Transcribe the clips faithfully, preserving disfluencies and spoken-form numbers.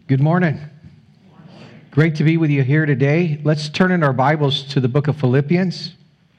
Good morning. Great to be with you here today. Let's turn in our Bibles to the book of Philippians.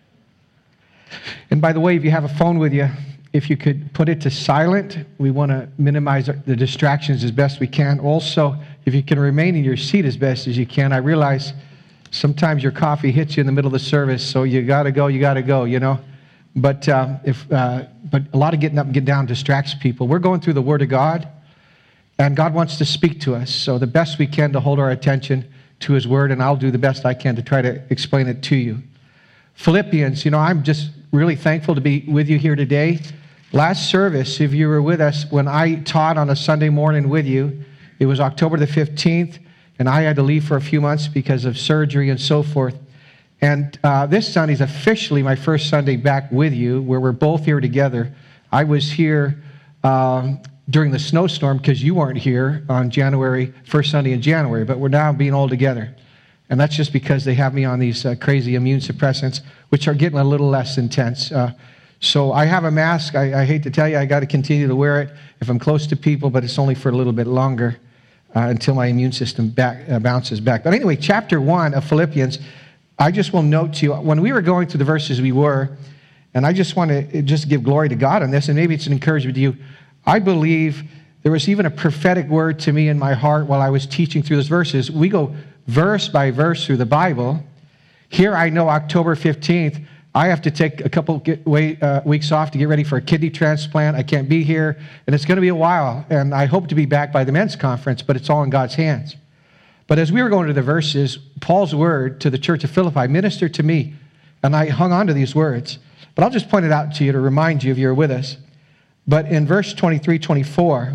And by the way, if you have a phone with you, if you could put it to silent, we want to minimize the distractions as best we can. Also, if you can remain in your seat as best as you can. I realize sometimes your coffee hits you in the middle of the service, so you got to go, you got to go, you know. But uh, if uh, but a lot of getting up and getting down distracts people. We're going through the Word of God. And God wants to speak to us, so the best we can to hold our attention to His Word, and I'll do the best I can to try to explain it to you. Philippians, you know, I'm just really thankful to be with you here today. Last service, if you were with us, when I taught on a Sunday morning with you, it was October the fifteenth, and I had to leave for a few months because of surgery and so forth. And uh, this Sunday is officially my first Sunday back with you, where we're both here together. I was here Um, during the snowstorm because you weren't here on January, first Sunday in January, but we're now being all together. And that's just because they have me on these uh, crazy immune suppressants, which are getting a little less intense. Uh, so I have a mask. I, I hate to tell you, I got to continue to wear it if I'm close to people, but it's only for a little bit longer uh, until my immune system back, uh, bounces back. But anyway, chapter one of Philippians, I just will note to you, when we were going through the verses we were, and I just want to just give glory to God on this, and maybe it's an encouragement to you. I believe there was even a prophetic word to me in my heart while I was teaching through those verses. We go verse by verse through the Bible. Here I know October fifteenth, I have to take a couple get, wait, uh, weeks off to get ready for a kidney transplant. I can't be here, and it's going to be a while, and I hope to be back by the men's conference, but it's all in God's hands. But as we were going to the verses, Paul's word to the church of Philippi ministered to me, and I hung on to these words. But I'll just point it out to you to remind you if you're with us. But in verse twenty-three, twenty-four,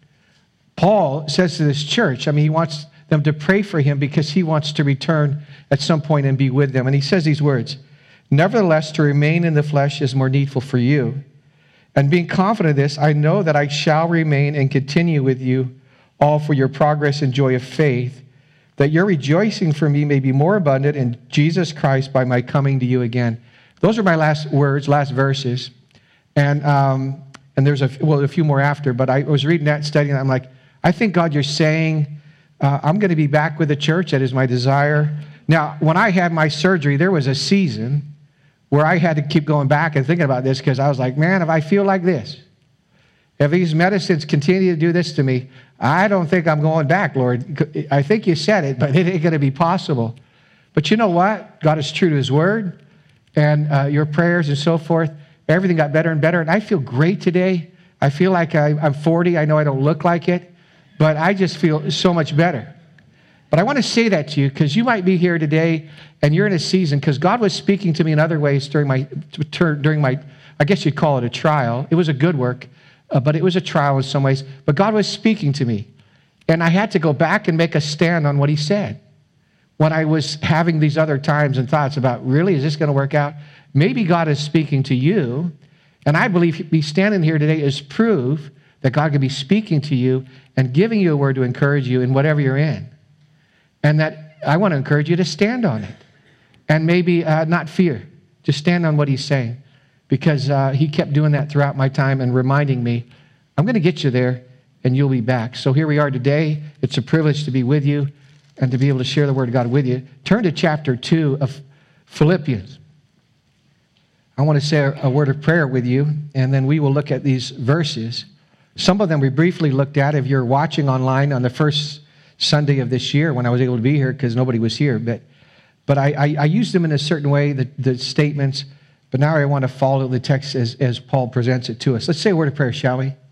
Paul says to this church, I mean, he wants them to pray for him because he wants to return at some point and be with them. And he says these words, "Nevertheless, to remain in the flesh is more needful for you. And being confident of this, I know that I shall remain and continue with you all for your progress and joy of faith, that your rejoicing for me may be more abundant in Jesus Christ by my coming to you again." Those are my last words, last verses. And um, and there's a, well, a few more after, but I was reading that and studying that. I'm like, I think, God, you're saying, uh, I'm going to be back with the church. That is my desire. Now, when I had my surgery, there was a season where I had to keep going back and thinking about this because I was like, man, if I feel like this, if these medicines continue to do this to me, I don't think I'm going back, Lord. I think you said it, but it ain't going to be possible. But you know what? God is true to His word, and uh, your prayers and so forth. Everything got better and better, and I feel great today. I feel like I, I'm forty. I know I don't look like it, but I just feel so much better. But I want to say that to you because you might be here today, and you're in a season, because God was speaking to me in other ways during my, during my, I guess you'd call it a trial. It was a good work, uh, but it was a trial in some ways. But God was speaking to me, and I had to go back and make a stand on what He said. When I was having these other times and thoughts about, really, is this going to work out? Maybe God is speaking to you, and I believe me standing here today is proof that God could be speaking to you and giving you a word to encourage you in whatever you're in. And that I want to encourage you to stand on it and maybe uh, not fear. Just stand on what He's saying, because uh, He kept doing that throughout my time and reminding me, I'm going to get you there and you'll be back. So here we are today. It's a privilege to be with you and to be able to share the Word of God with you. Turn to chapter two of Philippians. I want to say a word of prayer with you, and then we will look at these verses. Some of them we briefly looked at if you're watching online on the first Sunday of this year when I was able to be here because nobody was here. But but I, I, I used them in a certain way, the, the statements, but now I want to follow the text as, as Paul presents it to us. Let's say a word of prayer, shall we?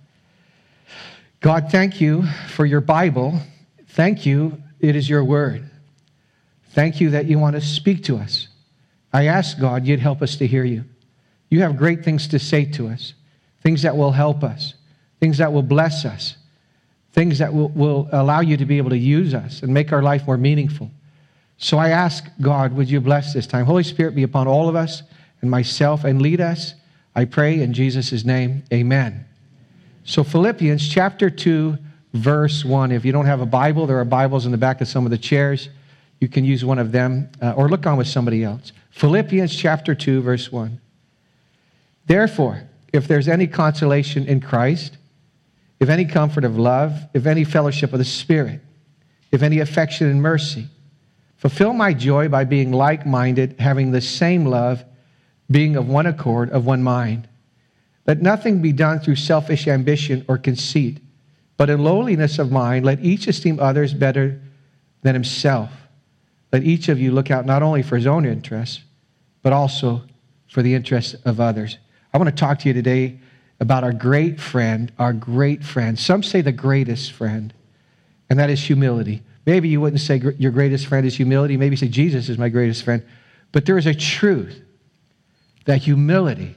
God, thank you for your Bible. Thank you, it is your word. Thank you that you want to speak to us. I ask, God, you'd help us to hear you. You have great things to say to us, things that will help us, things that will bless us, things that will, will allow you to be able to use us and make our life more meaningful. So I ask, God, would you bless this time? Holy Spirit, be upon all of us and myself and lead us. I pray in Jesus' name, amen. So Philippians chapter two, verse one. If you don't have a Bible, there are Bibles in the back of some of the chairs. You can use one of them uh, or look on with somebody else. Philippians chapter two, verse one. Therefore, if there's any consolation in Christ, if any comfort of love, if any fellowship of the Spirit, if any affection and mercy. Fulfill my joy by being like-minded, having the same love, being of one accord, of one mind. Let nothing be done through selfish ambition or conceit, but in lowliness of mind, let each esteem others better than himself. Let each of you look out not only for his own interests, but also for the interests of others. I want to talk to you today about our great friend, our great friend. Some say the greatest friend, and that is humility. Maybe you wouldn't say your greatest friend is humility. Maybe you say Jesus is my greatest friend. But there is a truth that humility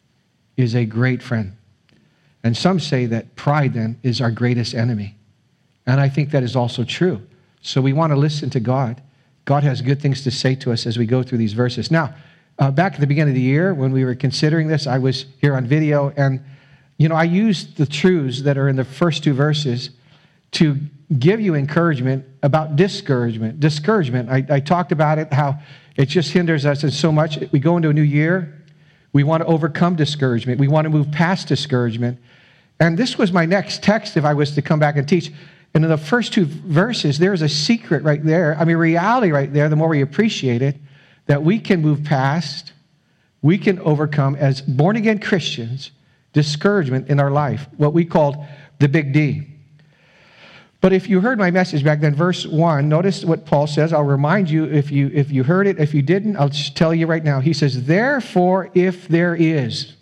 is a great friend. And some say that pride then is our greatest enemy. And I think that is also true. So we want to listen to God. God has good things to say to us as we go through these verses. Now, uh, back at the beginning of the year when we were considering this, I was here on video, and you know, I used the truths that are in the first two verses to give you encouragement about discouragement. Discouragement, I, I talked about it, how it just hinders us in so much. We go into a new year, we want to overcome discouragement. We want to move past discouragement. And this was my next text if I was to come back and teach. And in the first two verses, there's a secret right there. I mean, reality right there, the more we appreciate it, that we can move past, we can overcome as born-again Christians, discouragement in our life, what we called the big D. But if you heard my message back then, verse one, notice what Paul says. I'll remind you if you if you heard it. If you didn't, I'll just tell you right now. He says, therefore, if there is.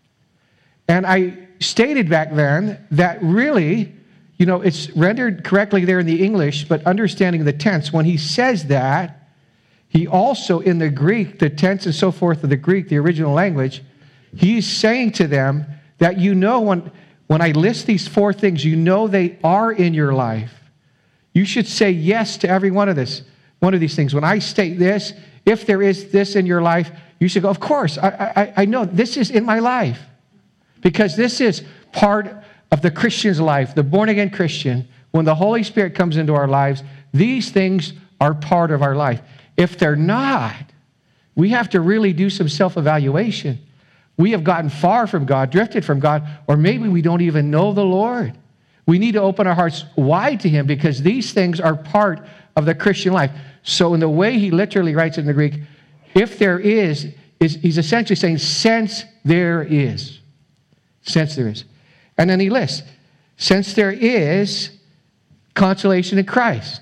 And I stated back then that really, you know, it's rendered correctly there in the English, but understanding the tense, when he says that, he also in the Greek, the tense and so forth of the Greek, the original language, he's saying to them that you know when... When I list these four things, you know they are in your life. You should say yes to every one of this, one of these things. When I state this, if there is this in your life, you should go, of course, I, I, I know this is in my life. Because this is part of the Christian's life, the born-again Christian. When the Holy Spirit comes into our lives, these things are part of our life. If they're not, we have to really do some self-evaluation. We have gotten far from God, drifted from God, or maybe we don't even know the Lord. We need to open our hearts wide to Him because these things are part of the Christian life. So in the way he literally writes it in the Greek, if there is, is he's essentially saying, since there is. Since there is. And then he lists, since there is consolation in Christ.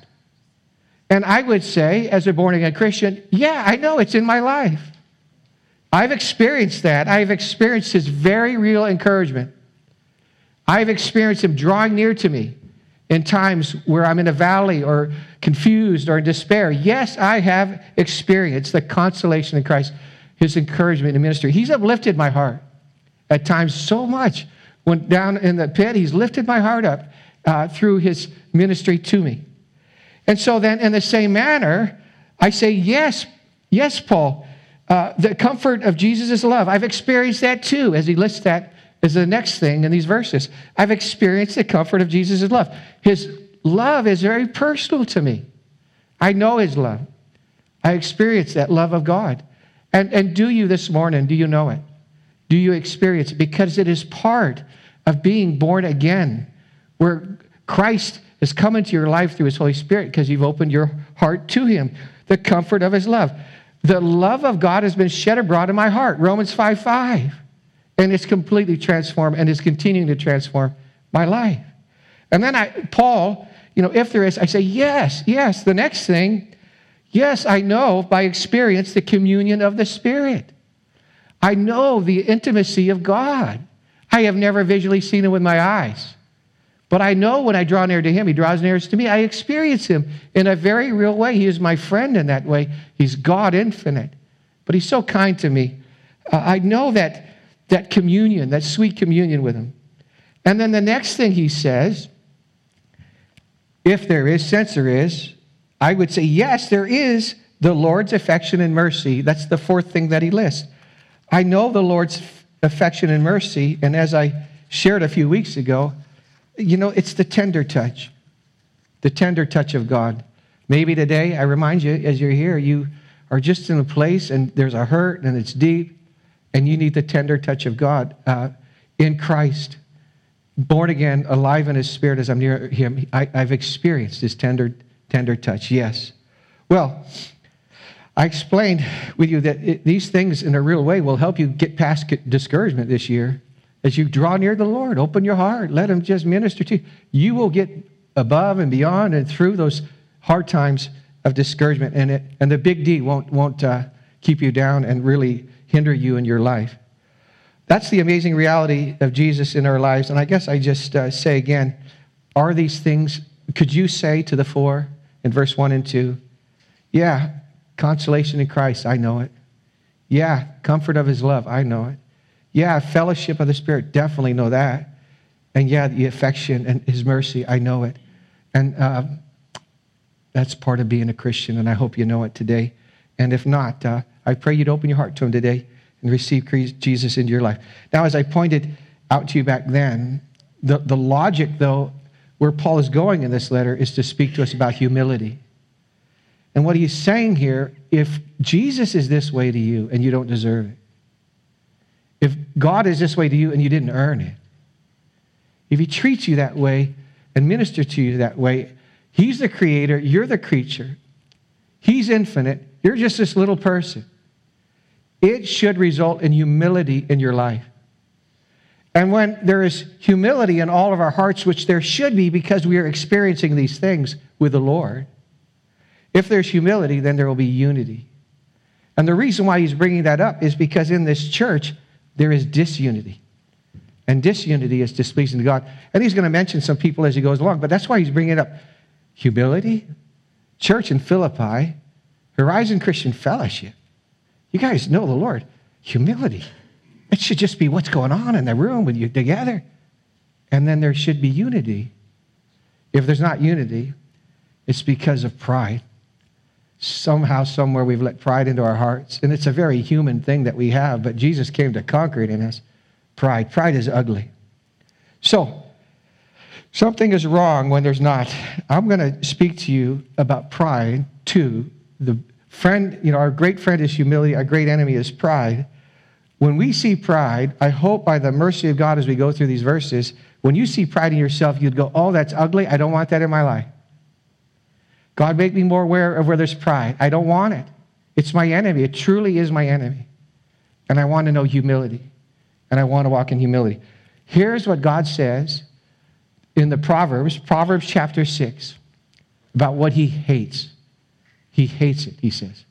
And I would say, as a born-again Christian, yeah, I know it's in my life. I've experienced that. I've experienced His very real encouragement. I've experienced Him drawing near to me in times where I'm in a valley or confused or in despair. Yes, I have experienced the consolation in Christ, His encouragement in ministry. He's uplifted my heart at times so much. When down in the pit, He's lifted my heart up uh, through His ministry to me. And so then in the same manner, I say, yes, yes, Paul, Uh, the comfort of Jesus' love. I've experienced that too, as he lists that as the next thing in these verses. I've experienced the comfort of Jesus' love. His love is very personal to me. I know His love. I experience that love of God. And, and do you this morning, do you know it? Do you experience it? Because it is part of being born again, where Christ has come into your life through His Holy Spirit because you've opened your heart to Him. The comfort of His love. The love of God has been shed abroad in my heart, Romans five five. And it's completely transformed and is continuing to transform my life. And then I, Paul, you know, if there is, I say, yes, yes. The next thing, yes, I know by experience the communion of the Spirit. I know the intimacy of God. I have never visually seen Him with my eyes. But I know when I draw near to Him, He draws near to me. I experience Him in a very real way. He is my friend in that way. He's God infinite. But He's so kind to me. Uh, I know that, that communion, that sweet communion with Him. And then the next thing he says, if there is, since there is, I would say, yes, there is the Lord's affection and mercy. That's the fourth thing that he lists. I know the Lord's affection and mercy, and as I shared a few weeks ago, you know, it's the tender touch, the tender touch of God. Maybe today, I remind you, as you're here, you are just in a place and there's a hurt and it's deep and you need the tender touch of God uh, in Christ, born again, alive in His Spirit as I'm near Him. I, I've experienced His tender tender touch. Yes. Well, I explained with you that it, these things in a real way will help you get past discouragement this year. As you draw near the Lord, open your heart, let him just minister to you. You will get above and beyond and through those hard times of discouragement. And, it, and the big D won't, won't uh, keep you down and really hinder you in your life. That's the amazing reality of Jesus in our lives. And I guess I just uh, say again, are these things, could you say to the four in verse one and two, yeah, consolation in Christ, I know it. Yeah, comfort of his love, I know it. Yeah, fellowship of the Spirit, definitely know that. And yeah, the affection and his mercy, I know it. And uh, that's part of being a Christian, and I hope you know it today. And if not, uh, I pray you'd open your heart to him today and receive Jesus into your life. Now, as I pointed out to you back then, the, the logic, though, where Paul is going in this letter is to speak to us about humility. And what he's saying here, if Jesus is this way to you and you don't deserve it, if God is this way to you and you didn't earn it, if he treats you that way and ministers to you that way, he's the creator, you're the creature. He's infinite, you're just this little person. It should result in humility in your life. And when there is humility in all of our hearts, which there should be because we are experiencing these things with the Lord, if there's humility, then there will be unity. And the reason why he's bringing that up is because in this church, there is disunity. And disunity is displeasing to God. And he's going to mention some people as he goes along, but that's why he's bringing it up. Humility, church in Philippi, Horizon Christian Fellowship. You guys know the Lord. Humility. It should just be what's going on in the room with you together. And then there should be unity. If there's not unity, it's because of pride. Somehow, somewhere, we've let pride into our hearts. And it's a very human thing that we have, but Jesus came to conquer it in us. Pride. Pride is ugly. So, something is wrong when there's not. I'm going to speak to you about pride, too. The friend, you know, our great friend is humility. Our great enemy is pride. When we see pride, I hope by the mercy of God as we go through these verses, when you see pride in yourself, you'd go, oh, that's ugly. I don't want that in my life. God, make me more aware of where there's pride. I don't want it. It's my enemy. It truly is my enemy. And I want to know humility. And I want to walk in humility. Here's what God says in the Proverbs, Proverbs chapter six, about what he hates. He hates it, he says.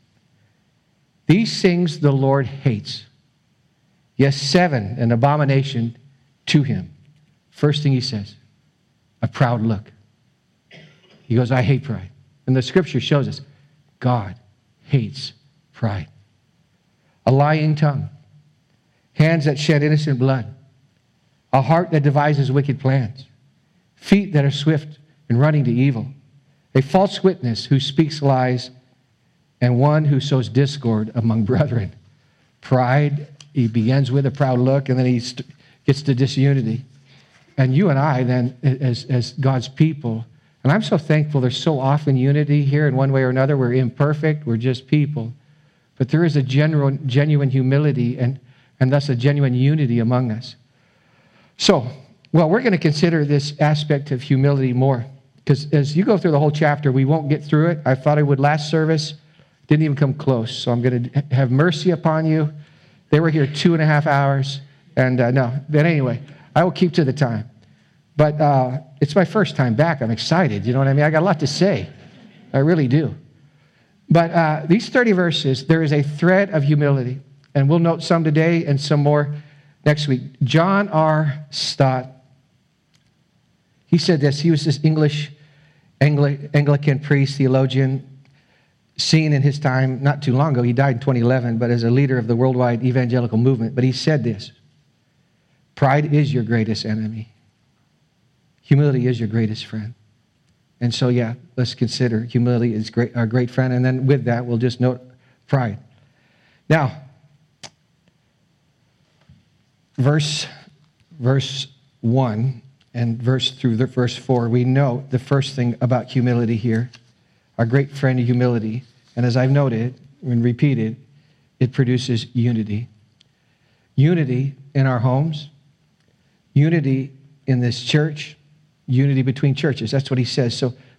These things the Lord hates. Yes, seven, an abomination to him. First thing he says, a proud look. He goes, I hate pride. And the scripture shows us, God hates pride. A lying tongue. Hands that shed innocent blood. A heart that devises wicked plans. Feet that are swift in running to evil. A false witness who speaks lies. And one who sows discord among brethren. Pride, he begins with a proud look, and then he st- gets to disunity. And you and I then, as, as God's people, and I'm so thankful there's so often unity here in one way or another. We're imperfect. We're just people. But there is a genuine, genuine humility and, and thus a genuine unity among us. So, well, we're going to consider this aspect of humility more. Because as you go through the whole chapter, we won't get through it. I thought I would last service. Didn't even come close. So I'm going to have mercy upon you. They were here two and a half hours. And uh, no, but anyway, I will keep to the time. But uh, it's my first time back. I'm excited. You know what I mean? I got a lot to say. I really do. But uh, these thirty verses, there is a thread of humility. And we'll note some today and some more next week. John R. Stott, he said this. He was this English Angli- Anglican priest, theologian, seen in his time not too long ago. He died in twenty eleven, but as a leader of the worldwide evangelical movement. But he said this, pride is your greatest enemy. Humility is your greatest friend. And so, yeah, let's consider humility is great, our great friend. And then with that, we'll just note pride. Now, verse, verse one and verse through the verse four, we note the first thing about humility here, our great friend of humility. And as I've noted and repeated, it produces unity. Unity in our homes, unity in this church, unity between churches. That's what he says. So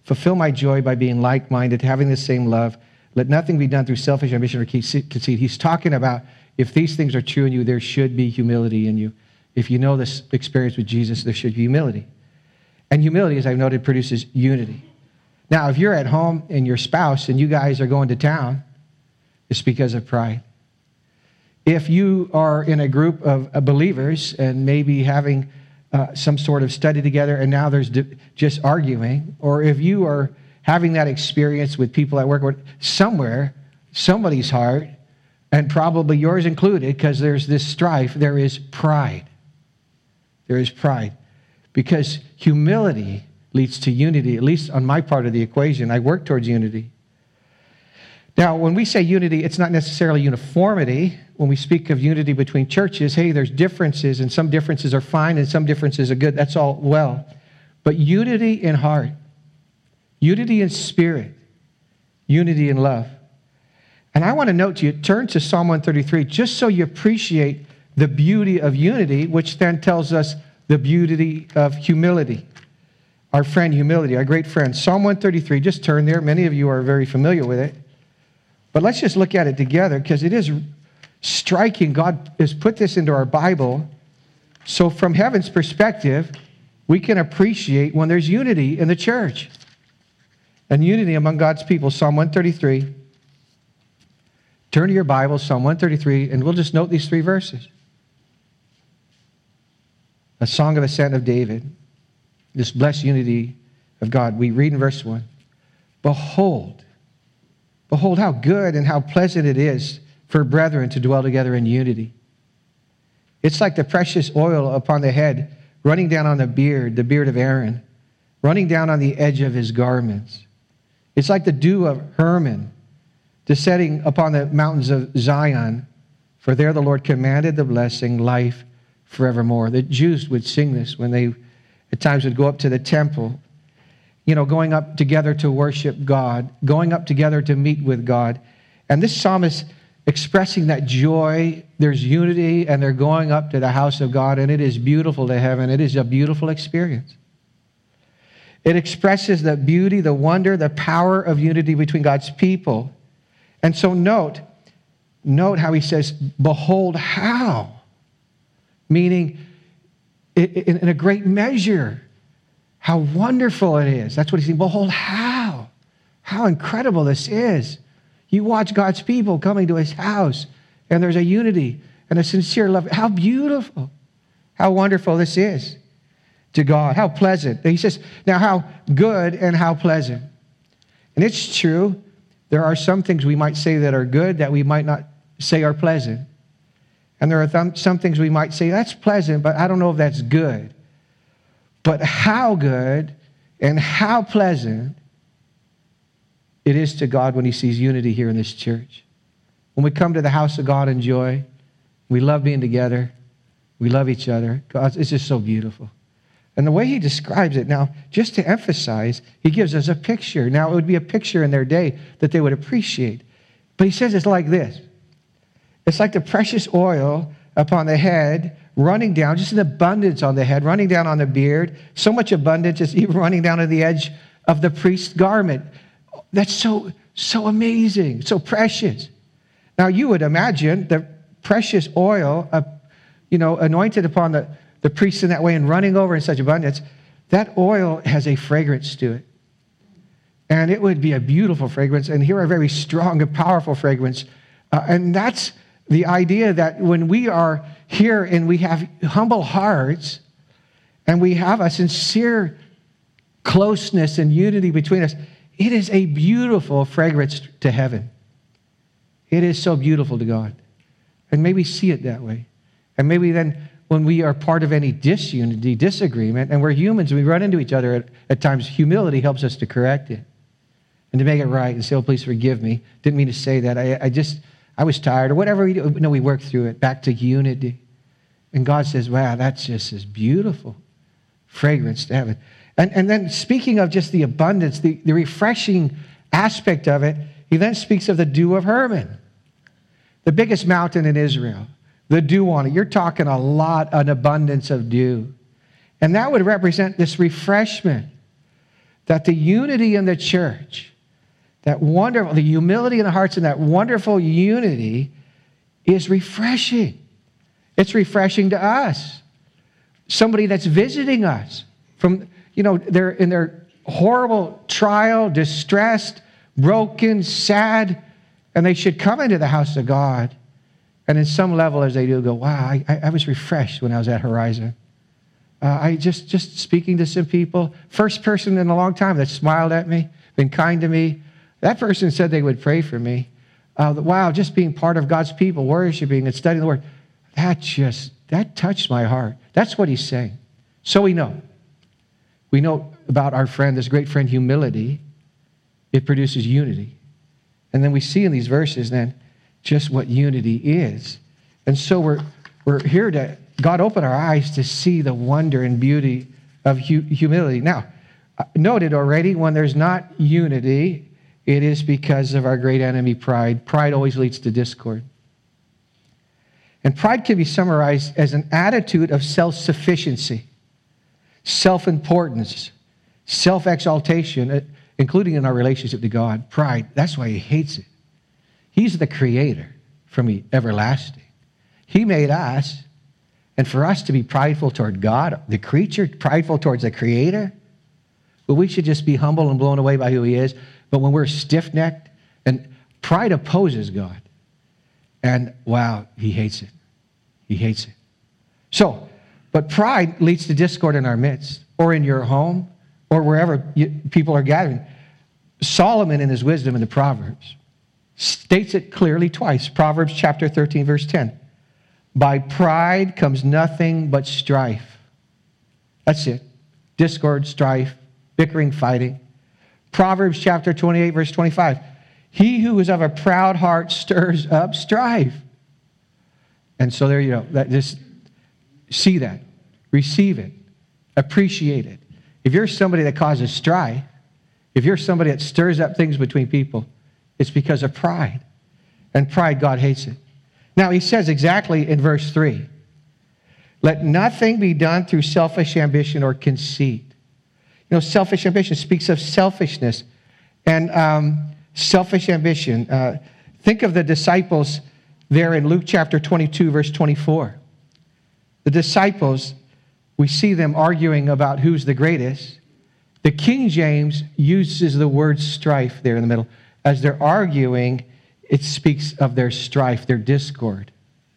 Fulfill my joy by being like-minded, having the same love. Let nothing be done through selfish ambition or conceit. He's talking about if these things are true in you, there should be humility in you. If you know this experience with Jesus, there should be humility. And humility, as I've noted, produces unity. Now, if you're at home and your spouse and you guys are going to town, it's because of pride. If you are in a group of believers and maybe having uh, some sort of study together and now there's just arguing, or if you are having that experience with people at work, or somewhere, somebody's heart, and probably yours included, because there's this strife, there is pride. There is pride. Because humility leads to unity, at least on my part of the equation. I work towards unity. Now, when we say unity, it's not necessarily uniformity. When we speak of unity between churches, hey, there's differences, and some differences are fine, and some differences are good. That's all well. But unity in heart, unity in spirit, unity in love. And I want to note to you, turn to Psalm one thirty-three, just so you appreciate the beauty of unity, which then tells us the beauty of humility. Our friend humility, our great friend. Psalm one thirty-three, just turn there. Many of you are very familiar with it. But let's just look at it together, because it is striking. God has put this into our Bible. So from heaven's perspective, we can appreciate when there's unity in the church and unity among God's people. Psalm one thirty-three. Turn to your Bible, Psalm one thirty-three, and we'll just note these three verses. A song of ascent of David. This blessed unity of God. We read in verse one. Behold, behold how good and how pleasant it is for brethren to dwell together in unity. It's like the precious oil upon the head, running down on the beard, the beard of Aaron, running down on the edge of his garments. It's like the dew of Hermon, descending upon the mountains of Zion, for there the Lord commanded the blessing, life forevermore. The Jews would sing this when they at times would go up to the temple, you know, going up together to worship God, going up together to meet with God. And this psalm is expressing that joy. There's unity, and they're going up to the house of God, and it is beautiful to heaven. It is a beautiful experience. It expresses the beauty, the wonder, the power of unity between God's people. And so note, note how he says, behold how, meaning in a great measure, how wonderful it is. That's what he's saying. Behold how, how incredible this is. You watch God's people coming to his house, and there's a unity and a sincere love. How beautiful, how wonderful this is to God. How pleasant. He says, now how good and how pleasant. And it's true, there are some things we might say that are good that we might not say are pleasant. And there are th- some things we might say, that's pleasant, but I don't know if that's good. But how good and how pleasant it is to God when he sees unity here in this church. When we come to the house of God in joy, we love being together, we love each other. God, it's just so beautiful. And the way he describes it, now, just to emphasize, he gives us a picture. Now, it would be a picture in their day that they would appreciate. But he says it's like this. It's like the precious oil upon the head, running down, just an abundance on the head, running down on the beard. So much abundance, it's even running down to the edge of the priest's garment. That's so, so amazing, so precious. Now, you would imagine the precious oil, uh, you know, anointed upon the, the priest in that way and running over in such abundance, that oil has a fragrance to it. And it would be a beautiful fragrance, and here a very strong and powerful fragrance. Uh, and that's the idea that when we are here and we have humble hearts and we have a sincere closeness and unity between us, it is a beautiful fragrance to heaven. It is so beautiful to God. And may we see it that way. And maybe then when we are part of any disunity, disagreement, and we're humans, we run into each other at, at times, humility helps us to correct it and to make it right and say, oh, please forgive me. Didn't mean to say that. I, I just... I was tired, or whatever we do. No, we work through it, back to unity. And God says, wow, that's just this beautiful fragrance to heaven. And, and then speaking of just the abundance, the, the refreshing aspect of it, he then speaks of the dew of Hermon, the biggest mountain in Israel, the dew on it. You're talking a lot, an abundance of dew. And that would represent this refreshment, that the unity in the church, that wonderful, the humility in the hearts and that wonderful unity is refreshing. It's refreshing to us. Somebody that's visiting us from, you know, they're in their horrible trial, distressed, broken, sad, and they should come into the house of God. And in some level, as they do, go, wow, I, I was refreshed when I was at Horizon. Uh, I just, just speaking to some people, first person in a long time that smiled at me, been kind to me. That person said they would pray for me. Uh, wow, just being part of God's people, worshiping and studying the Word, that just, that touched my heart. That's what he's saying. So we know. We know about our friend, this great friend, humility. It produces unity. And then we see in these verses then just what unity is. And so we're, we're here to, God open our eyes to see the wonder and beauty of hu- humility. Now, noted already, when there's not unity, it is because of our great enemy, pride. Pride always leads to discord. And pride can be summarized as an attitude of self-sufficiency, self-importance, self-exaltation, including in our relationship to God. Pride, that's why he hates it. He's the creator from everlasting. He made us, and for us to be prideful toward God, the creature, prideful towards the creator, but we should just be humble and blown away by who he is. But when we're stiff-necked, and pride opposes God, and wow, he hates it. He hates it. So, but pride leads to discord in our midst, or in your home, or wherever you, people are gathering. Solomon, in his wisdom in the Proverbs, states it clearly twice. Proverbs chapter thirteen, verse ten. By pride comes nothing but strife. That's it. Discord, strife, bickering, fighting. Proverbs chapter twenty-eight, verse twenty-five. He who is of a proud heart stirs up strife. And so there you go. That, just see that. Receive it. Appreciate it. If you're somebody that causes strife, if you're somebody that stirs up things between people, it's because of pride. And pride, God hates it. Now, he says exactly in verse three, let nothing be done through selfish ambition or conceit. You know, selfish ambition speaks of selfishness and um, selfish ambition. Uh, think of the disciples there in Luke chapter twenty-two, verse twenty-four. The disciples, we see them arguing about who's the greatest. The King James uses the word strife there in the middle. As they're arguing, it speaks of their strife, their discord.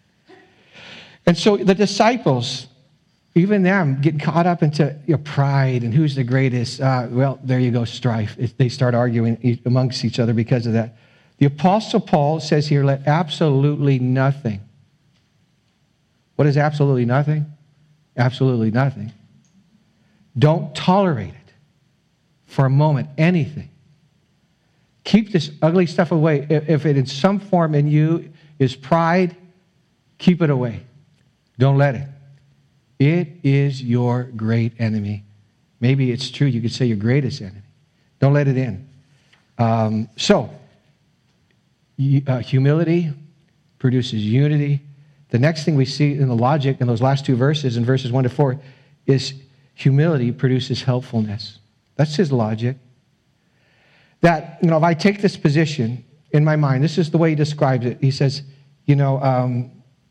And so the disciples, even them, get caught up into you know, pride and who's the greatest. Uh, well, there you go, strife. It, they start arguing amongst each other because of that. The Apostle Paul says here, let absolutely nothing. What is absolutely nothing? Absolutely nothing. Don't tolerate it for a moment, anything. Keep this ugly stuff away. If it in some form in you is pride, keep it away. Don't let it. It is your great enemy. Maybe it's true. You could say your greatest enemy. Don't let it in. Um, so, uh, humility produces unity. The next thing we see in the logic in those last two verses, in verses one to four, is humility produces helpfulness. That's his logic. That, you know, if I take this position in my mind, this is the way he describes it. He says, you know, um,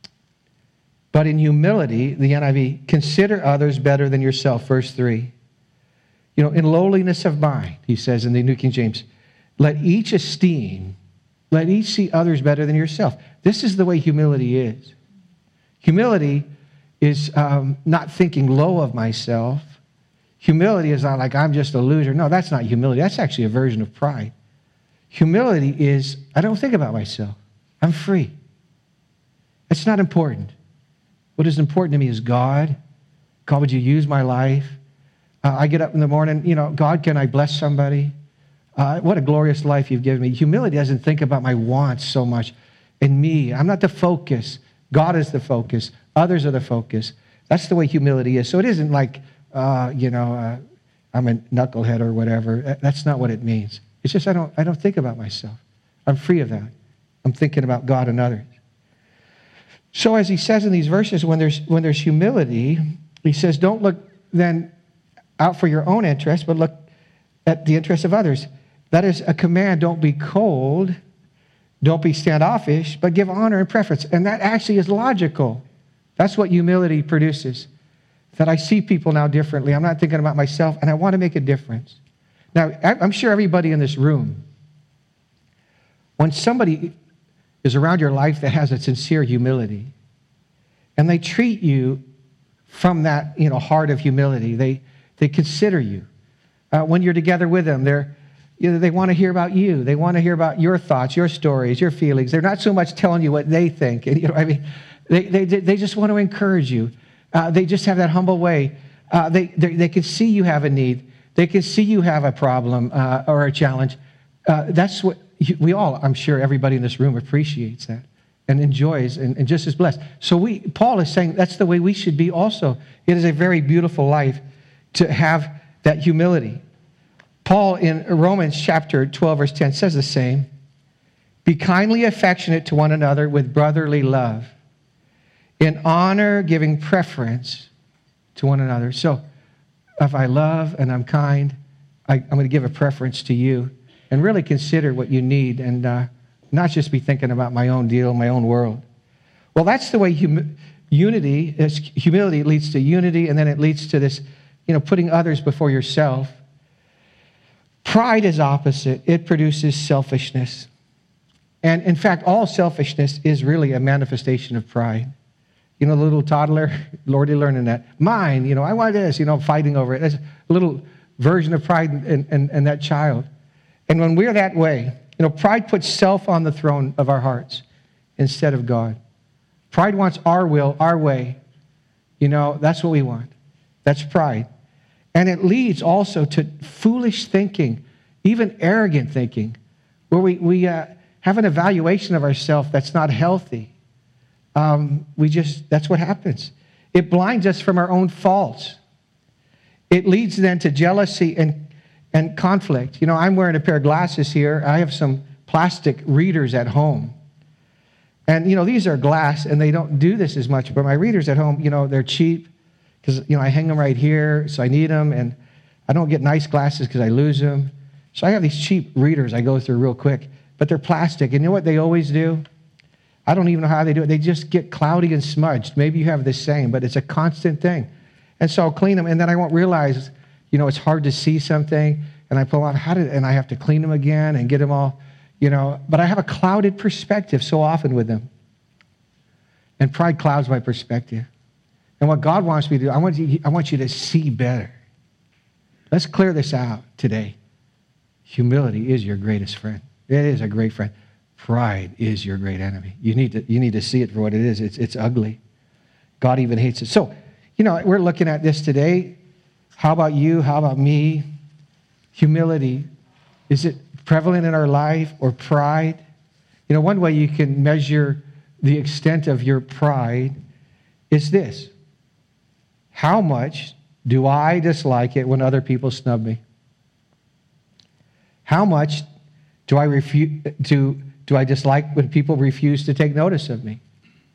but in humility, the N I V, consider others better than yourself, verse three. You know, in lowliness of mind, he says in the New King James, let each esteem, let each see others better than yourself. This is the way humility is. Humility is um, not thinking low of myself. Humility is not like I'm just a loser. No, that's not humility. That's actually a version of pride. Humility is, I don't think about myself. I'm free. It's not important. What is important to me is God. God, would you use my life? Uh, I get up in the morning, you know, God, can I bless somebody? Uh, what a glorious life you've given me. Humility doesn't think about my wants so much and me. I'm not the focus. God is the focus. Others are the focus. That's the way humility is. So it isn't like, uh, you know, uh, I'm a knucklehead or whatever. That's not what it means. It's just I don't, I don't think about myself. I'm free of that. I'm thinking about God and others. So as he says in these verses, when there's, when there's humility, he says, don't look then out for your own interest, but look at the interest of others. That is a command. Don't be cold. Don't be standoffish, but give honor and preference. And that actually is logical. That's what humility produces. That I see people now differently. I'm not thinking about myself, and I want to make a difference. Now, I'm sure everybody in this room, when somebody is around your life that has a sincere humility, and they treat you from that, you know, heart of humility, they they consider you. Uh, when you're together with them, they're, you know, they want to hear about you. They want to hear about your thoughts, your stories, your feelings. They're not so much telling you what they think. And, you know, I mean, they they they just want to encourage you. Uh, they just have that humble way. Uh, they, they they can see you have a need. They can see you have a problem uh, or a challenge. Uh, that's what we all, I'm sure everybody in this room appreciates that and enjoys and, and just is blessed. So we, Paul is saying that's the way we should be also. It is a very beautiful life to have that humility. Paul in Romans chapter twelve, verse ten says the same. Be kindly affectionate to one another with brotherly love, in honor giving preference to one another. So if I love and I'm kind, I, I'm going to give a preference to you and really consider what you need and uh, not just be thinking about my own deal, my own world. Well, that's the way hum- unity, is, humility leads to unity, and then it leads to this, you know, putting others before yourself. Pride is opposite. It produces selfishness. And in fact, all selfishness is really a manifestation of pride. You know, the little toddler, Lordy learning that. Mine, you know, I want this, you know, fighting over it. That's a little version of pride in, in, in that child. And when we're that way, you know, pride puts self on the throne of our hearts instead of God. Pride wants our will, our way. You know, that's what we want. That's pride. And it leads also to foolish thinking, even arrogant thinking, where we, we uh, have an evaluation of ourselves that's not healthy. Um, we just, that's what happens. It blinds us from our own faults. It leads then to jealousy and, and conflict. You know, I'm wearing a pair of glasses here. I have some plastic readers at home. And, you know, these are glass, and they don't do this as much. But my readers at home, you know, they're cheap because, you know, I hang them right here, so I need them. And I don't get nice glasses because I lose them. So I have these cheap readers I go through real quick. But they're plastic. And you know what they always do? I don't even know how they do it. They just get cloudy and smudged. Maybe you have the same, but it's a constant thing. And so I'll clean them, and then I won't realize, you know, it's hard to see something, and I pull out, how did, and I have to clean them again and get them all, you know. But I have a clouded perspective so often with them. And pride clouds my perspective. And what God wants me to do, I want you, I want you to see better. Let's clear this out today. Humility is your greatest friend. It is a great friend. Pride is your great enemy. You need to, you need to see it for what it is. It's, it's ugly. God even hates it. So, you know, we're looking at this today. How about you? How about me? Humility, is it prevalent in our life, or pride? You know, one way you can measure the extent of your pride is this. How much do I dislike it when other people snub me? How much do I refuse to do I dislike when people refuse to take notice of me?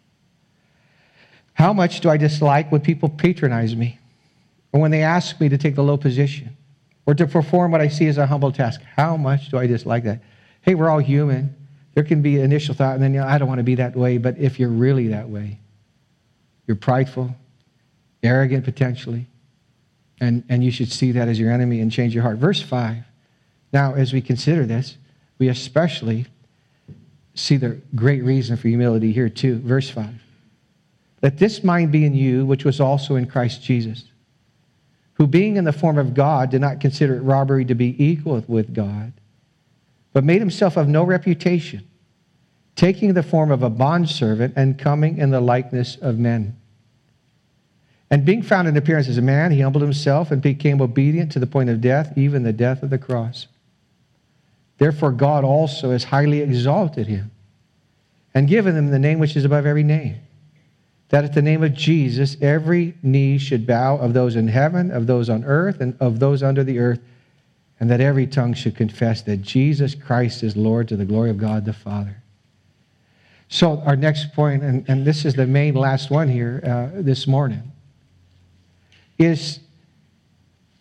How much do I dislike when people patronize me, or when they ask me to take the low position, or to perform what I see as a humble task? How much do I dislike that? Hey, we're all human. There can be initial thought, and then, you know, I don't want to be that way. But if you're really that way, you're prideful, arrogant potentially, and, and you should see that as your enemy and change your heart. Verse five. Now, as we consider this, we especially see the great reason for humility here too. Verse five. Let this mind be in you, which was also in Christ Jesus, who being in the form of God did not consider it robbery to be equal with God, but made himself of no reputation, taking the form of a bondservant and coming in the likeness of men. And being found in appearance as a man, he humbled himself and became obedient to the point of death, even the death of the cross. Therefore God also has highly exalted him and given him the name which is above every name, that at the name of Jesus every knee should bow, of those in heaven, of those on earth, and of those under the earth, and that every tongue should confess that Jesus Christ is Lord, to the glory of God the Father. So our next point, and, and this is the main last one here uh, this morning, is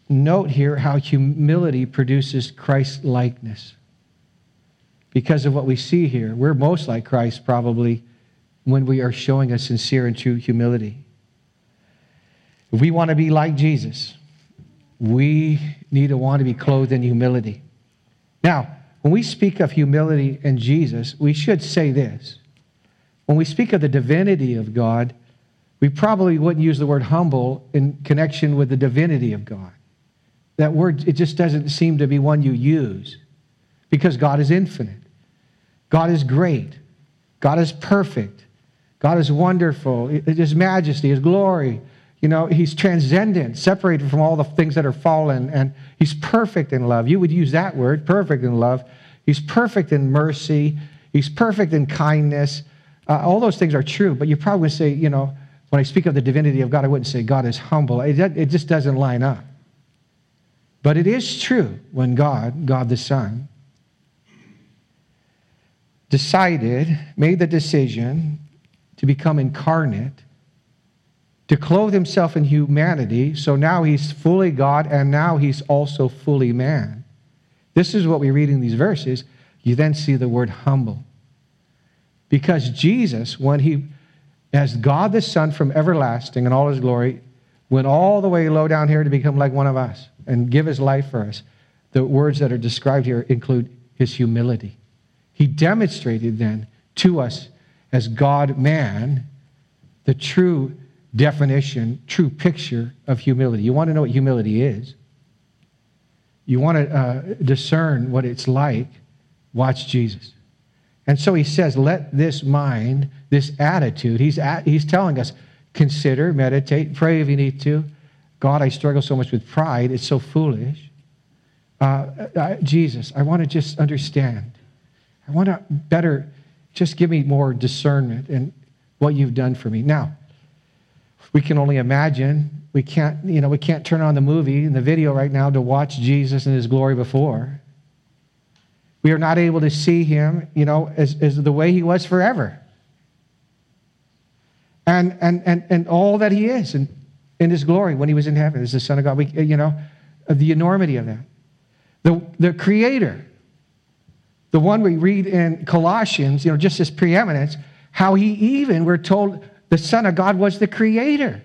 note here how humility produces Christ-likeness. Because of what we see here, we're most like Christ probably when we are showing a sincere and true humility. If we want to be like Jesus, we need to want to be clothed in humility. Now, when we speak of humility in Jesus, we should say this. When we speak of the divinity of God, we probably wouldn't use the word humble in connection with the divinity of God. That word, it just doesn't seem to be one you use because God is infinite. God is great. God is perfect. God is wonderful. His majesty, His glory. You know, He's transcendent, separated from all the things that are fallen, and He's perfect in love. You would use that word, perfect in love. He's perfect in mercy. He's perfect in kindness. Uh, all those things are true, but you probably would say, you know, when I speak of the divinity of God, I wouldn't say God is humble. It, it just doesn't line up. But it is true when God, God the Son, decided, made the decision to become incarnate, to clothe Himself in humanity, so now He's fully God and now He's also fully man. This is what we read in these verses. You then see the word humble. Because Jesus, when He, as God the Son from everlasting in all His glory, went all the way low down here to become like one of us and give His life for us, the words that are described here include His humility. He demonstrated then to us as God-man the true definition, true picture of humility. You want to know what humility is? You want to uh, discern what it's like? Watch Jesus. And so He says, let this mind, this attitude, he's, at, he's telling us, consider, meditate, pray if you need to. God, I struggle so much with pride. It's so foolish. Uh, uh, Jesus, I want to just understand. I want to better, just give me more discernment in what You've done for me. Now, we can only imagine. We can't, you know, we can't turn on the movie and the video right now to watch Jesus in His glory before. We are not able to see Him, you know, as, as the way He was forever. And, and, and, and all that He is in, in His glory when He was in heaven as the Son of God. We, you know, the enormity of that. The, the Creator, the one we read in Colossians, you know, just His preeminence, how He even, we're told, the Son of God was the Creator.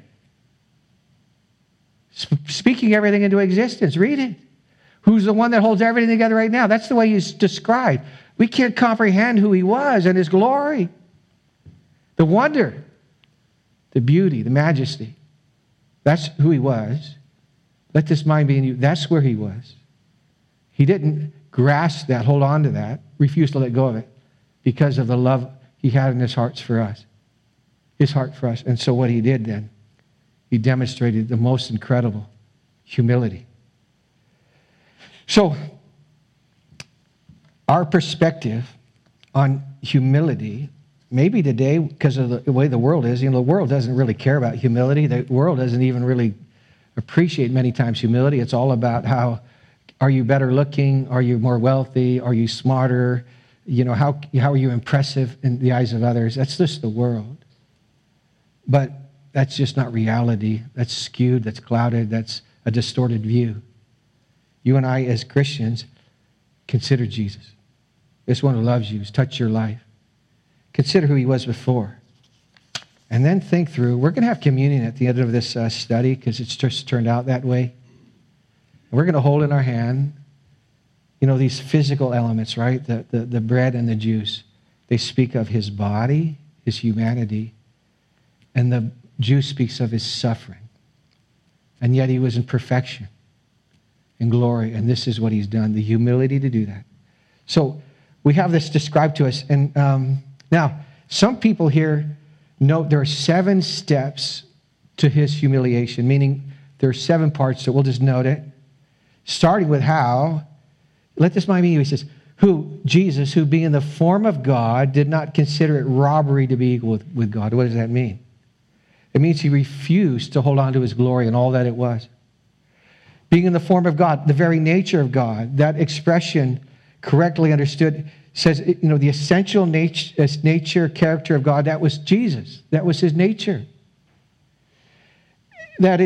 Sp- speaking everything into existence. Read it. Who's the one that holds everything together right now? That's the way He's described. We can't comprehend who He was and His glory. The wonder, the beauty, the majesty. That's who He was. Let this mind be in you. That's where He was. He didn't grasp that, hold on to that, refuse to let go of it because of the love He had in His heart for us. His heart for us. And so what He did then, He demonstrated the most incredible humility. So, our perspective on humility, maybe today, because of the way the world is, you know, the world doesn't really care about humility. The world doesn't even really appreciate many times humility. It's all about how, are you better looking? Are you more wealthy? Are you smarter? You know, how, how are you impressive in the eyes of others? That's just the world. But that's just not reality. That's skewed, that's clouded, that's a distorted view. You and I, as Christians, consider Jesus. This one who loves you, who's touched your life. Consider who He was before. And then think through, we're going to have communion at the end of this uh, study because it's just turned out that way. And we're going to hold in our hand, you know, these physical elements, right? The, the, the bread and the juice. They speak of His body, His humanity, and the juice speaks of His suffering. And yet He was in perfection, in glory, and this is what He's done, the humility to do that. So we have this described to us. And um, now, some people here note there are seven steps to His humiliation, meaning there are seven parts, so we'll just note it. Starting with how, let this mind be you, He says, who, Jesus, who being in the form of God, did not consider it robbery to be equal with, with God. What does that mean? It means He refused to hold on to His glory and all that it was. Being in the form of God, the very nature of God, that expression correctly understood says, you know, the essential nature, nature, character of God, that was Jesus. That was His nature. That is,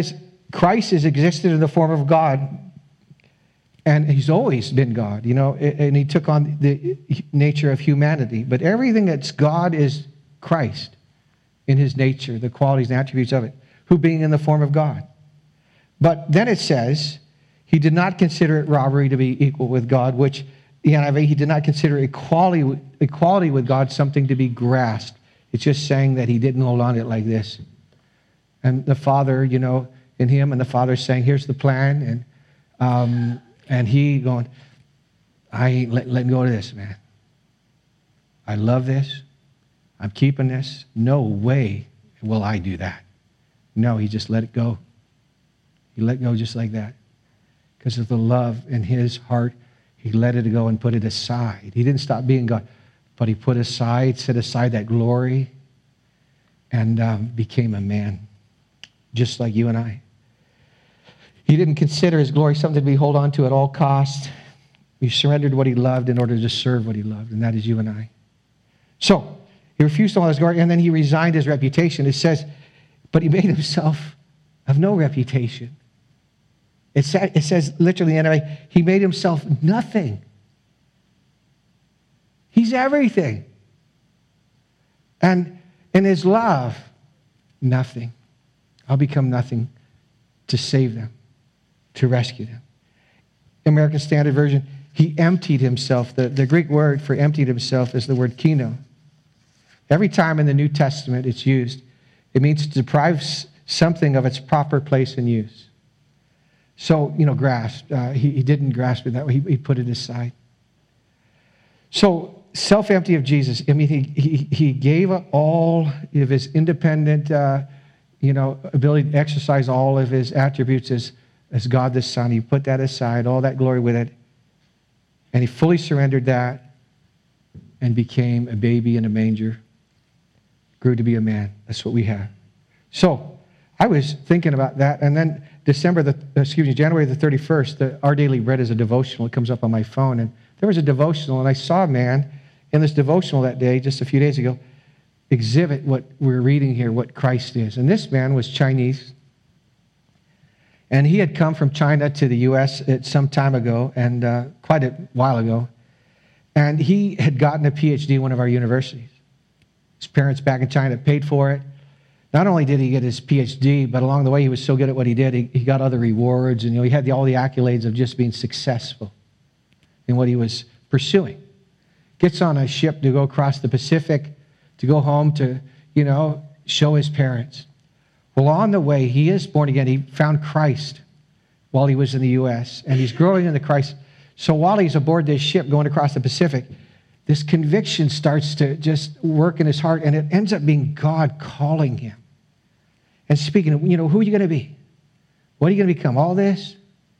Christ has existed in the form of God, and he's always been God, you know, and he took on the nature of humanity. But everything that's God is Christ in his nature, the qualities and attributes of it, who being in the form of God. But then it says, he did not consider it robbery to be equal with God, which the N I V, he did not consider equality, equality with God something to be grasped. It's just saying that he didn't hold on to it like this. And the Father, you know, in him, and the Father saying, here's the plan, and um, and he going, I ain't let, letting go of this, man. I love this. I'm keeping this. No way will I do that. No, he just let it go. He let go just like that. Because of the love in his heart, he let it go and put it aside. He didn't stop being God, but he put aside, set aside that glory, and um, became a man, just like you and I. He didn't consider his glory something to be held on to at all costs. He surrendered what he loved in order to serve what he loved, and that is you and I. So, he refused all his glory, and then he resigned his reputation. It says, but he made himself of no reputation. It, sa- it says literally, anyway, he made himself nothing. He's everything. And in his love, nothing. I'll become nothing to save them, to rescue them. American Standard Version, he emptied himself. The, the Greek word for emptied himself is the word kino. Every time in the New Testament it's used, it means to deprive something of its proper place and use. So, you know, grasp. Uh, he, he didn't grasp it that way. He, he put it aside. So, self-empty of Jesus. I mean, he, he, he gave all of his independent, uh, you know, ability to exercise all of his attributes as, as God the Son. He put that aside, all that glory with it. And he fully surrendered that and became a baby in a manger. Grew to be a man. That's what we have. So, I was thinking about that, and then December the excuse me, January the thirty-first, the Our Daily Bread is a devotional. It comes up on my phone, and there was a devotional, and I saw a man in this devotional that day, just a few days ago, exhibit what we're reading here, what Christ is. And this man was Chinese, and he had come from China to the U S at some time ago, and uh, quite a while ago, and he had gotten a P H D in one of our universities. His parents back in China paid for it. Not only did he get his P H D, but along the way he was so good at what he did, he, he got other rewards, and you know, he had the, all the accolades of just being successful in what he was pursuing. Gets on a ship to go across the Pacific, to go home to, you know, show his parents. Well, on the way, he is born again. He found Christ while he was in the U S, and he's growing in the Christ. So while he's aboard this ship going across the Pacific, this conviction starts to just work in his heart, and it ends up being God calling him and speaking of, you know, who are you going to be? What are you going to become? All this?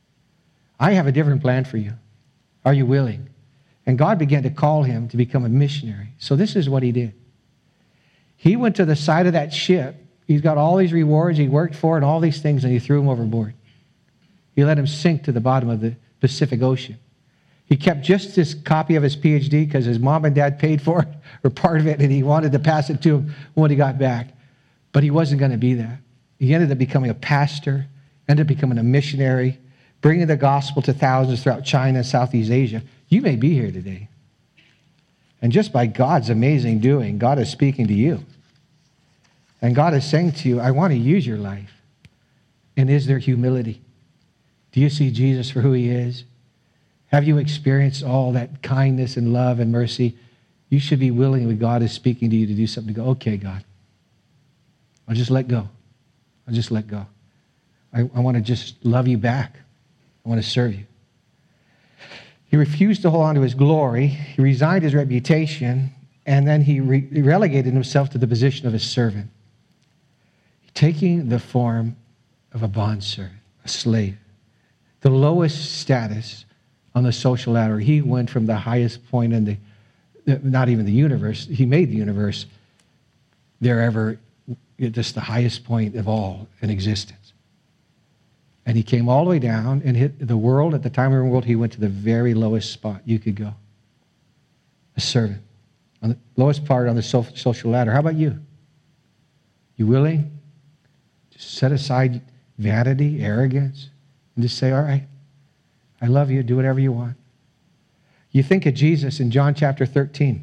I have a different plan for you. Are you willing? And God began to call him to become a missionary. So this is what he did. He went to the side of that ship. He's got all these rewards he worked for and all these things, and he threw them overboard. He let him sink to the bottom of the Pacific Ocean. He kept just this copy of his P H D because his mom and dad paid for it, or part of it, and he wanted to pass it to him when he got back. But he wasn't going to be that. He ended up becoming a pastor, ended up becoming a missionary, bringing the gospel to thousands throughout China and Southeast Asia. You may be here today. And just by God's amazing doing, God is speaking to you. And God is saying to you, I want to use your life. And is there humility? Do you see Jesus for who he is? Have you experienced all that kindness and love and mercy? You should be willing when God is speaking to you to do something to go, okay, God, I'll just let go. I'll just let go. I, I want to just love you back. I want to serve you. He refused to hold on to his glory. He resigned his reputation, and then he, re- he relegated himself to the position of a servant, taking the form of a bondservant, a slave, the lowest status on the social ladder. He went from the highest point in the, not even the universe, he made the universe there ever, just the highest point of all in existence. And he came all the way down and hit the world. At the time of the world, he went to the very lowest spot you could go. A servant. On the lowest part on the social ladder. How about you? You willing? Just set aside vanity, arrogance, and just say, all right, I love you, do whatever you want. You think of Jesus in John chapter thirteen,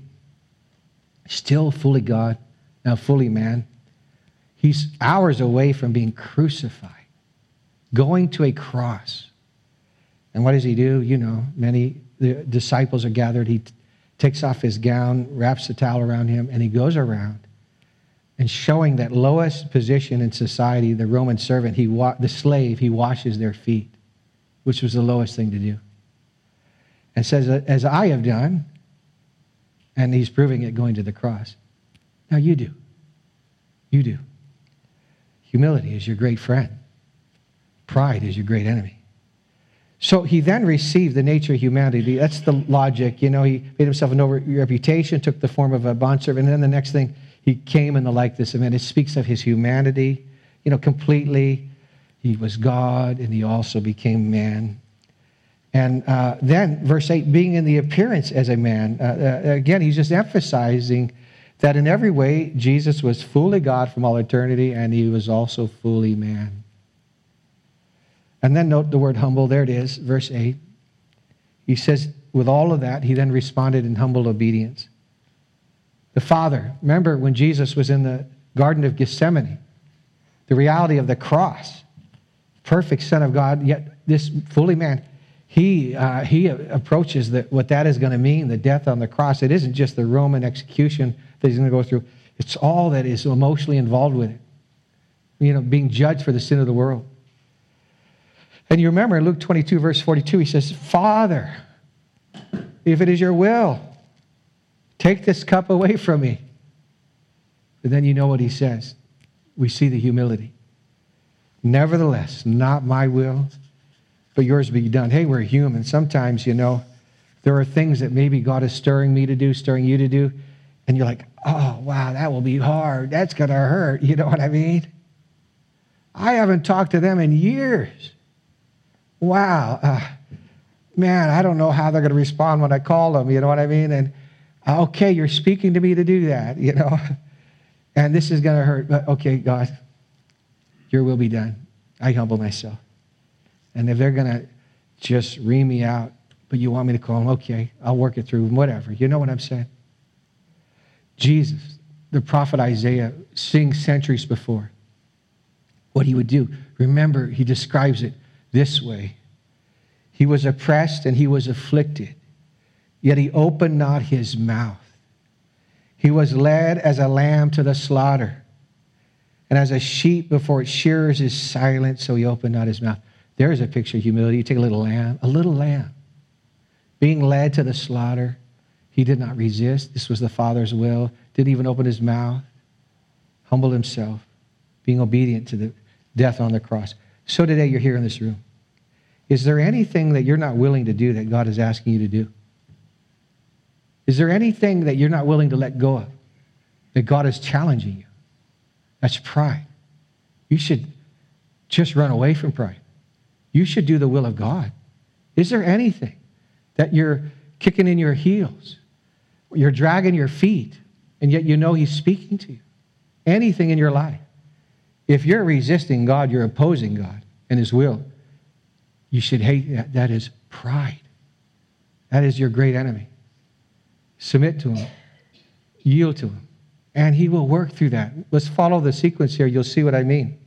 still fully God, now fully man. He's hours away from being crucified, going to a cross. And what does he do? You know, many the disciples are gathered. He t- takes off his gown, wraps the towel around him, and he goes around and showing that lowest position in society, the Roman servant, he wa- the slave, he washes their feet, which was the lowest thing to do. And says, as I have done, and he's proving it going to the cross. Now you do. You do. Humility is your great friend. Pride is your great enemy. So he then received the nature of humanity. That's the logic. You know, he made himself a noble reputation, took the form of a bondservant, and then the next thing, he came in the likeness of man. It speaks of his humanity, you know, completely. He was God, and he also became man. And uh, then, verse eight, being in the appearance as a man. Uh, uh, again, he's just emphasizing that in every way, Jesus was fully God from all eternity, and he was also fully man. And then note the word humble. There it is, verse eight. He says, with all of that, he then responded in humble obedience. The Father, remember when Jesus was in the Garden of Gethsemane, the reality of the cross, perfect Son of God, yet this fully man, he uh, he approaches the, what that is going to mean, the death on the cross. It isn't just the Roman execution that he's going to go through. It's all that is emotionally involved with it. You know, being judged for the sin of the world. And you remember in Luke twenty-two, verse forty-two, he says, Father, if it is your will, take this cup away from me. But then you know what he says. We see the humility. Nevertheless, not my will, but yours be done. Hey, we're human. Sometimes, you know, there are things that maybe God is stirring me to do, stirring you to do, and you're like, oh, wow, that will be hard. That's going to hurt. You know what I mean? I haven't talked to them in years. Wow. Uh, man, I don't know how they're going to respond when I call them. You know what I mean? And okay, you're speaking to me to do that, you know, and this is going to hurt. But okay, God, your will be done. I humble myself. And if they're going to just ream me out, but you want me to call them, okay, I'll work it through, whatever. You know what I'm saying? Jesus, the prophet Isaiah, seeing centuries before what he would do. Remember, he describes it this way. He was oppressed and he was afflicted, yet he opened not his mouth. He was led as a lamb to the slaughter, and as a sheep before its shearers is silent, so he opened not his mouth. There's a picture of humility. You take a little lamb, a little lamb, being led to the slaughter. He did not resist. This was the Father's will. Didn't even open his mouth. Humbled himself, being obedient to the death on the cross. So today you're here in this room. Is there anything that you're not willing to do that God is asking you to do? Is there anything that you're not willing to let go of, that God is challenging you? That's pride. You should just run away from pride. You should do the will of God. Is there anything that you're kicking in your heels, you're dragging your feet, and yet you know he's speaking to you? Anything in your life. If you're resisting God, you're opposing God and his will. You should hate that. That is pride. That is your great enemy. Submit to him. Yield to him. And he will work through that. Let's follow the sequence here. You'll see what I mean.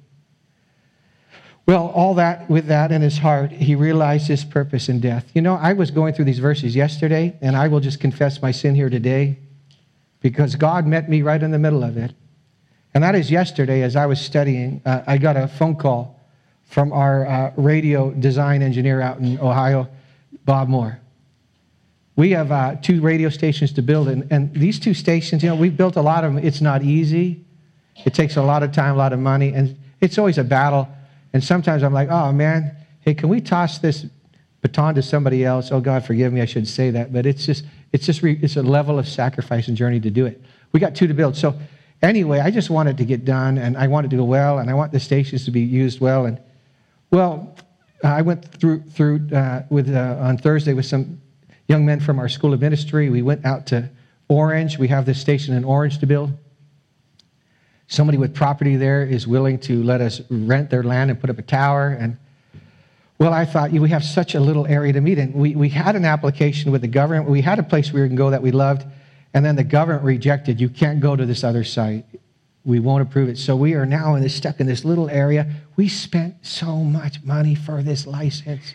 Well, all that, with that in his heart, he realized his purpose in death. You know, I was going through these verses yesterday, and I will just confess my sin here today, because God met me right in the middle of it. And that is yesterday, as I was studying, uh, I got a phone call from our uh, radio design engineer out in Ohio, Bob Moore. We have uh, two radio stations to build, and, and these two stations, you know, we've built a lot of them. It's not easy. It takes a lot of time, a lot of money, and it's always a battle. And sometimes I'm like, oh, man, hey, can we toss this baton to somebody else? Oh, God, forgive me, I should say that. But it's just, it's just, re- it's a level of sacrifice and journey to do it. We got two to build. So anyway, I just want it to get done, and I want it to go well, and I want the stations to be used well. And, well, I went through through uh, with uh, on Thursday with some young men from our School of Ministry. We went out to Orange. We have this station in Orange to build. somebody with property there is willing to let us rent their land and put up a tower. And well, I thought, we have such a little area to meet in. We, we had an application with the government. We had a place we can go that we loved. And then the government rejected, you can't go to this other site. We won't approve it. So we are now in this, stuck in this little area. We spent so much money for this license.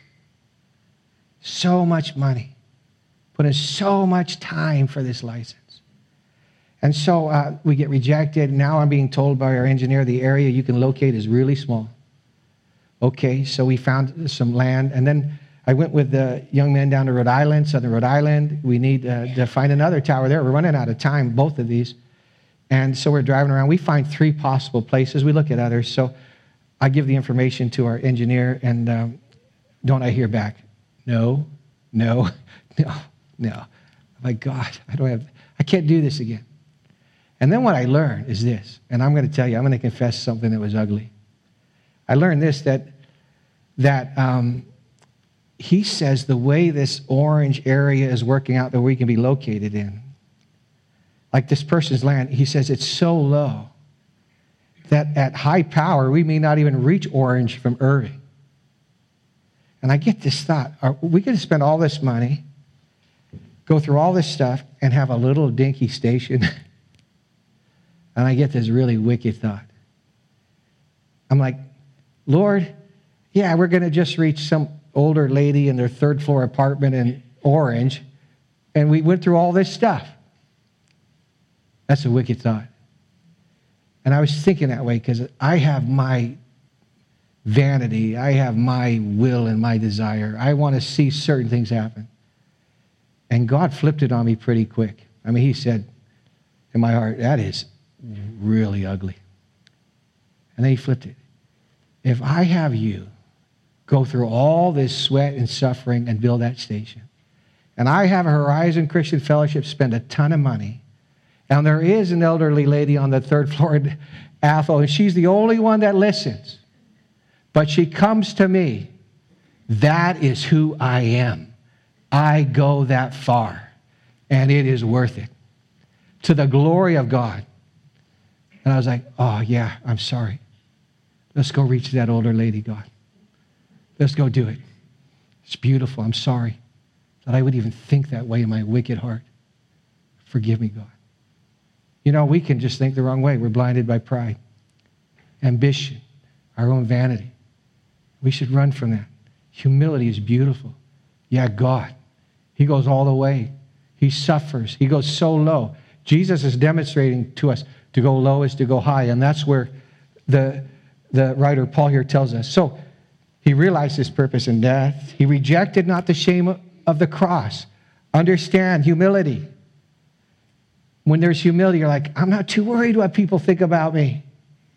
So much money. Put in so much time for this license. And so uh, we get rejected. Now I'm being told by our engineer the area you can locate is really small. Okay, so we found some land. And then I went with the young men down to Rhode Island, Southern Rhode Island. We need uh, to find another tower there. We're running out of time, both of these. And so we're driving around. We find three possible places. We look at others. So I give the information to our engineer, and um, don't I hear back? No, no, no, no. I'm like, God, I don't have, I can't do this again. And then what I learned is this, and I'm going to tell you, I'm going to confess something that was ugly. I learned this, that, that um, he says the way this orange area is working out that we can be located in, like this person's land, he says it's so low that at high power, we may not even reach Orange from Irving. And I get this thought, are we going to spend all this money, go through all this stuff, and have a little dinky station? And I get this really wicked thought. I'm like, Lord, yeah, we're going to just reach some older lady in their third floor apartment in Orange, and we went through all this stuff. That's a wicked thought. And I was thinking that way because I have my vanity. I have my will and my desire. I want to see certain things happen. And God flipped it on me pretty quick. I mean, he said in my heart, that is really ugly. And then he flipped it. If I have you go through all this sweat and suffering and build that station, and I have a Horizon Christian Fellowship spend a ton of money, and there is an elderly lady on the third floor in Athol, and she's the only one that listens, but she comes to me, that is who I am. I go that far, and it is worth it to the glory of God. And I was like, oh, yeah, I'm sorry. Let's go reach that older lady, God. Let's go do it. It's beautiful. I'm sorry that I would even think that way in my wicked heart. Forgive me, God. You know, we can just think the wrong way. We're blinded by pride, ambition, our own vanity. We should run from that. Humility is beautiful. Yeah, God. He goes all the way. He suffers. He goes so low. Jesus is demonstrating to us to go low is to go high, and that's where the, the writer Paul here tells us. So he realized his purpose in death. He rejected not the shame of the cross. Understand humility. When there's humility, you're like, I'm not too worried what people think about me.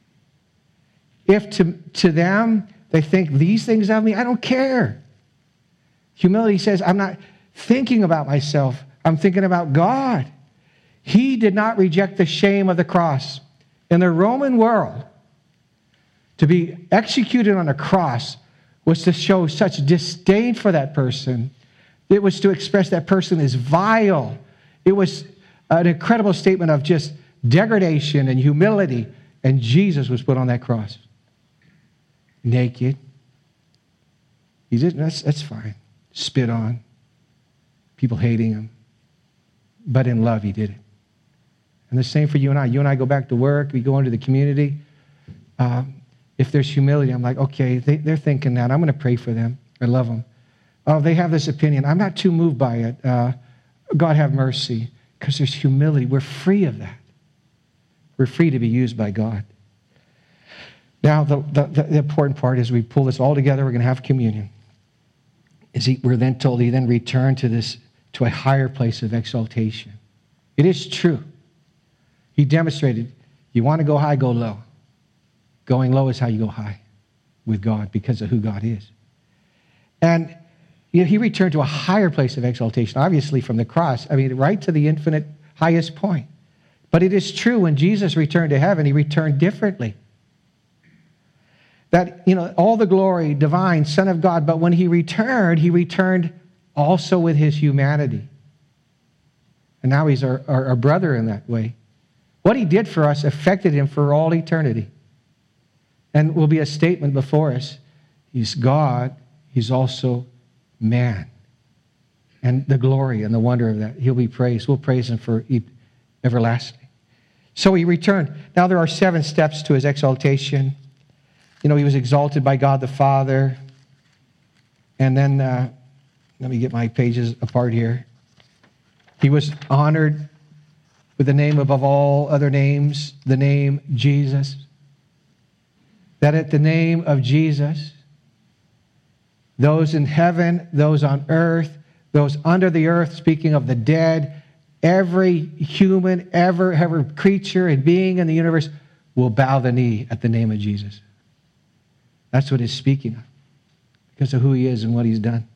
If to, to them, they think these things of me, I don't care. Humility says, I'm not thinking about myself. I'm thinking about God. He did not reject the shame of the cross. In the Roman world, to be executed on a cross was to show such disdain for that person. It was to express that person is vile. It was an incredible statement of just degradation and humility. And Jesus was put on that cross. Naked. He didn't, that's, that's fine. Spit on. People hating him. But in love, he did it. And the same for you and I. You and I go back to work. We go into the community. Uh, if there's humility, I'm like, okay, they, they're thinking that. I'm going to pray for them. I love them. Oh, they have this opinion. I'm not too moved by it. Uh, God have mercy. Because there's humility. We're free of that. We're free to be used by God. Now, the, the, the important part is we pull this all together. We're going to have communion. Is he, we're then told he then returned to this, to a higher place of exaltation. It is true. He demonstrated, you want to go high, go low. Going low is how you go high with God because of who God is. And you know, he returned to a higher place of exaltation, obviously from the cross. I mean, right to the infinite highest point. But it is true, when Jesus returned to heaven, he returned differently. That, you know, all the glory, divine, Son of God, but when he returned, he returned also with his humanity. And now he's our, our, our brother in that way. What he did for us affected him for all eternity and will be a statement before us. He's God. He's also man. And the glory and the wonder of that, he'll be praised. We'll praise him for everlasting. So he returned. Now there are seven steps to his exaltation. You know, he was exalted by God the Father. And then, uh, let me get my pages apart here. He was honored with the name above all other names, the name Jesus. That at the name of Jesus, those in heaven, those on earth, those under the earth, speaking of the dead, every human, ever, ever creature and being in the universe will bow the knee at the name of Jesus. That's what he's speaking of, because of who he is and what he's done.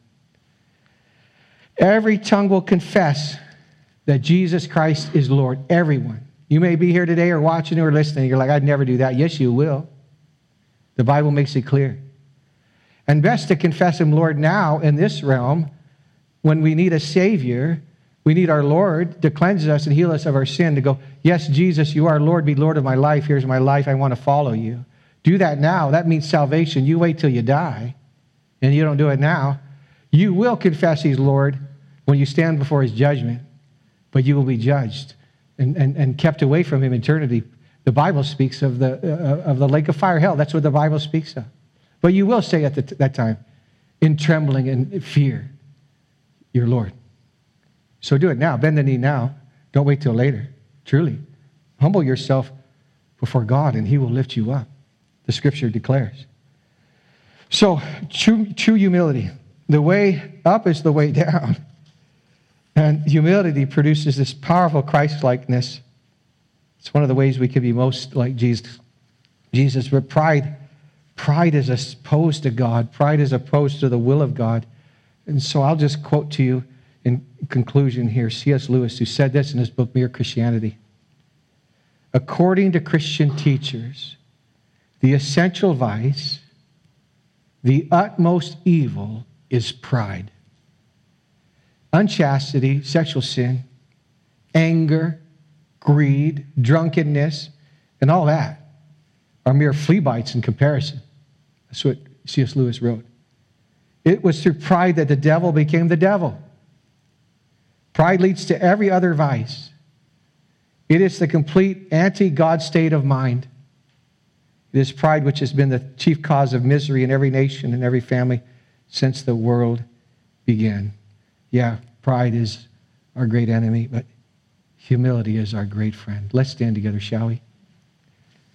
Every tongue will confess that Jesus Christ is Lord. Everyone. You may be here today or watching or listening. You're like, I'd never do that. Yes, you will. The Bible makes it clear. And best to confess him Lord now in this realm when we need a Savior. We need our Lord to cleanse us and heal us of our sin, to go, yes, Jesus, you are Lord. Be Lord of my life. Here's my life. I want to follow you. Do that now. That means salvation. You wait till you die and you don't do it now. You will confess he's Lord when you stand before his judgment, but you will be judged and, and, and kept away from him eternity. The Bible speaks of the, uh, of the lake of fire, hell. That's what the Bible speaks of. But you will say at the, that time, in trembling and fear, your Lord. So do it now. Bend the knee now. Don't wait till later. Truly. Humble yourself before God and he will lift you up. The scripture declares. So, true, true humility. The way up is the way down. And humility produces this powerful Christ-likeness. It's one of the ways we can be most like Jesus. Jesus, but pride, pride is opposed to God. Pride is opposed to the will of God. And so I'll just quote to you in conclusion here, C S Lewis, who said this in his book, Mere Christianity. According to Christian teachers, the essential vice, the utmost evil is pride. Unchastity, sexual sin, anger, greed, drunkenness, and all that are mere flea bites in comparison. That's what C S Lewis wrote. It was through pride that the devil became the devil. Pride leads to every other vice. It is the complete anti-God state of mind. It is pride which has been the chief cause of misery in every nation and every family since the world began. Yeah, pride is our great enemy, but humility is our great friend. Let's stand together, shall we?